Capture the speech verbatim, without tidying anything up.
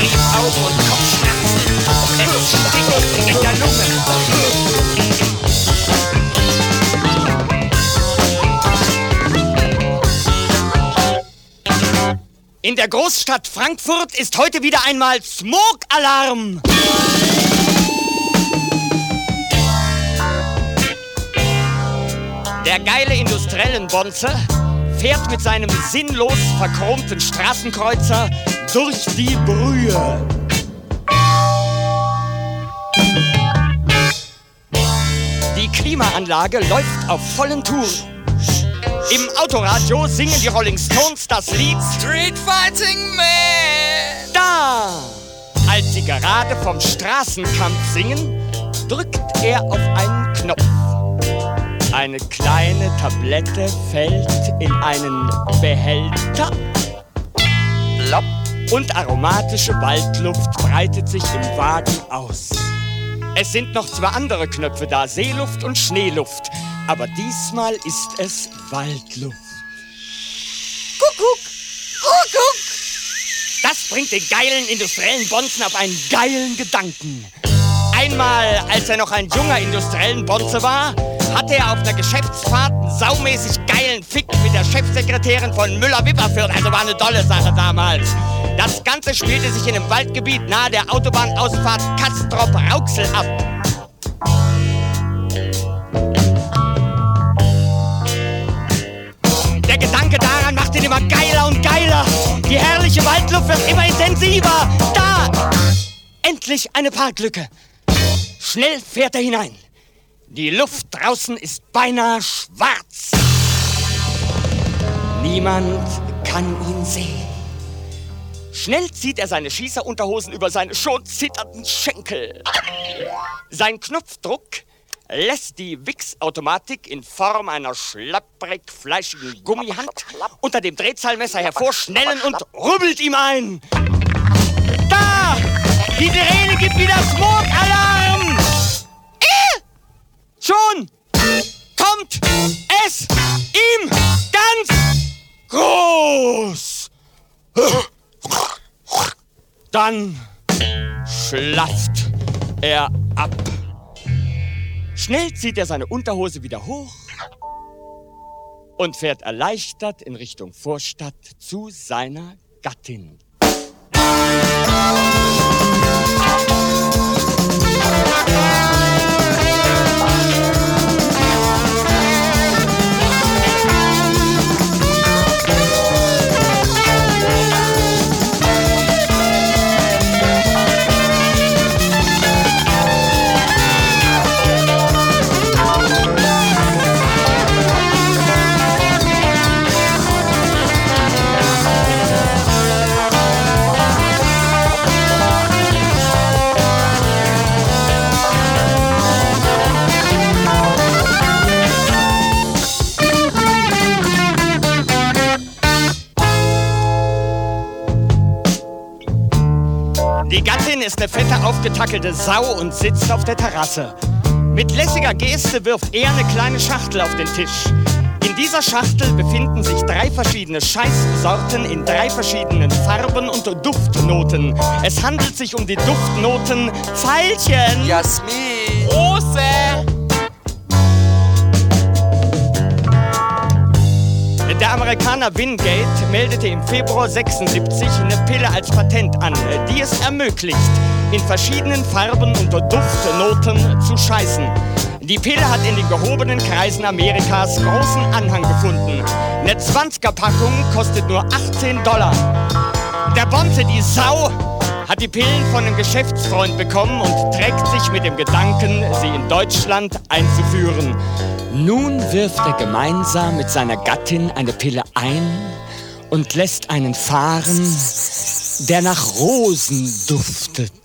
Triebaugen und Kopfschmerzen. Es stinkt in der Lunge. In der Großstadt Frankfurt ist heute wieder einmal Smog-Alarm. Der geile Industriellenbonze fährt mit seinem sinnlos verchromten Straßenkreuzer durch die Brühe. Die Klimaanlage läuft auf vollen Touren. Im Autoradio singen die Rolling Stones das Lied Street Fighting Man. Da! Als sie gerade vom Straßenkampf singen, drückt er auf einen Knopf. Eine kleine Tablette fällt in einen Behälter. Plopp. Und aromatische Waldluft breitet sich im Wagen aus. Es sind noch zwei andere Knöpfe da, Seeluft und Schneeluft. Aber diesmal ist es Waldluft. Kuckuck, Kuckuck. Das bringt den geilen industriellen Bonzen auf einen geilen Gedanken. Einmal, als er noch ein junger industriellen Bonze war, hatte er auf einer Geschäftsfahrt einen saumäßig geilen Fick mit der Chefsekretärin von Müller-Wipperfürth. Also war eine tolle Sache damals. Das Ganze spielte sich in einem Waldgebiet nahe der Autobahnausfahrt Castrop-Rauxel ab. Der Gedanke daran macht ihn immer geiler und geiler. Die herrliche Waldluft wird immer intensiver. Da! Endlich eine Parklücke. Schnell fährt er hinein. Die Luft draußen ist beinahe schwarz. Niemand kann ihn sehen. Schnell zieht er seine Schießerunterhosen über seine schon zitternden Schenkel. Sein Knopfdruck lässt die Wix-Automatik in Form einer schlapprig-fleischigen Gummihand unter dem Drehzahlmesser hervorschnellen und rubbelt ihm ein. Da! Die Sirene gibt wieder Smog-Alarm! Äh! Schon kommt es ihm ganz groß! Dann schlafft er ab. Schnell zieht er seine Unterhose wieder hoch und fährt erleichtert in Richtung Vorstadt zu seiner Gattin. Die Gattin ist eine fette, aufgetackelte Sau und sitzt auf der Terrasse. Mit lässiger Geste wirft er eine kleine Schachtel auf den Tisch. In dieser Schachtel befinden sich drei verschiedene Scheißsorten in drei verschiedenen Farben und Duftnoten. Es handelt sich um die Duftnoten Veilchen, Jasmin, Rose, der Amerikaner Wingate meldete im Februar sechsundsiebzig eine Pille als Patent an, die es ermöglicht, in verschiedenen Farben und Duftnoten zu scheißen. Die Pille hat in den gehobenen Kreisen Amerikas großen Anhang gefunden. Eine zwanziger-Packung kostet nur achtzehn Dollar. Der Bonze, die Sau, hat die Pillen von einem Geschäftsfreund bekommen und trägt sich mit dem Gedanken, sie in Deutschland einzuführen. Nun wirft er gemeinsam mit seiner Gattin eine Pille ein und lässt einen fahren, der nach Rosen duftet.